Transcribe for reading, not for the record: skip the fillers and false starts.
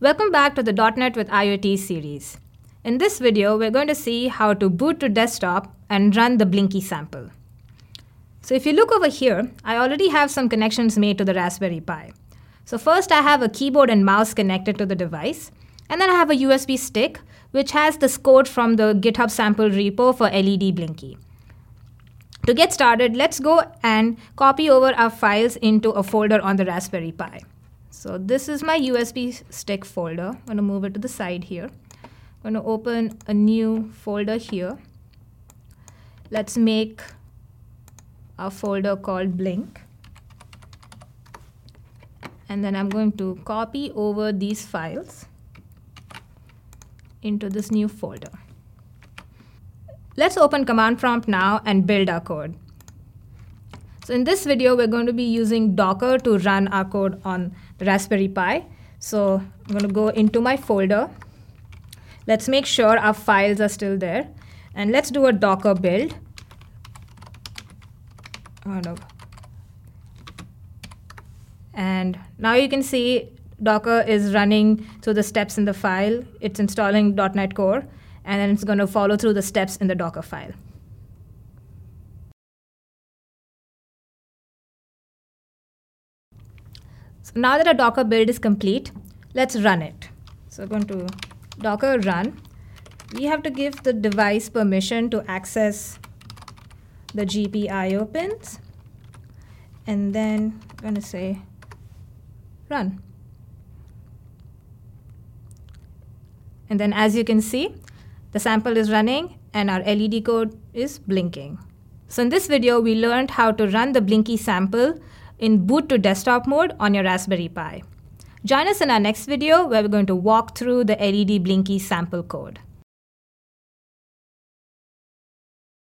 Welcome back to the .NET with IoT series. In this video, we're going to see how to boot to desktop and run the Blinky sample. So if you look over here, I already have some connections made to the Raspberry Pi. So first I have a keyboard and mouse connected to the device, and then I have a USB stick which has this code from the GitHub sample repo for LED Blinky. To get started, let's go and copy over our files into a folder on the Raspberry Pi. So this is my USB stick folder. I'm going to move it to the side here. I'm going to open a new folder here. Let's make a folder called Blink. And then I'm going to copy over these files into this new folder. Let's open command prompt now and build our code. So in this video, we're going to be using Docker to run our code on the Raspberry Pi. So I'm going to go into my folder. Let's make sure our files are still there. And let's do a Docker build. Oh, no. And now you can see Docker is running through the steps in the file. It's installing .NET Core, and then it's going to follow through the steps in the Docker file. So now that our Docker build is complete, let's run it. So we're going to Docker run. We have to give the device permission to access the GPIO pins. And then I'm going to say run. And then as you can see, the sample is running and our LED code is blinking. So in this video, we learned how to run the Blinky sample in boot to desktop mode on your Raspberry Pi. Join us in our next video where we're going to walk through the LED Blinky sample code.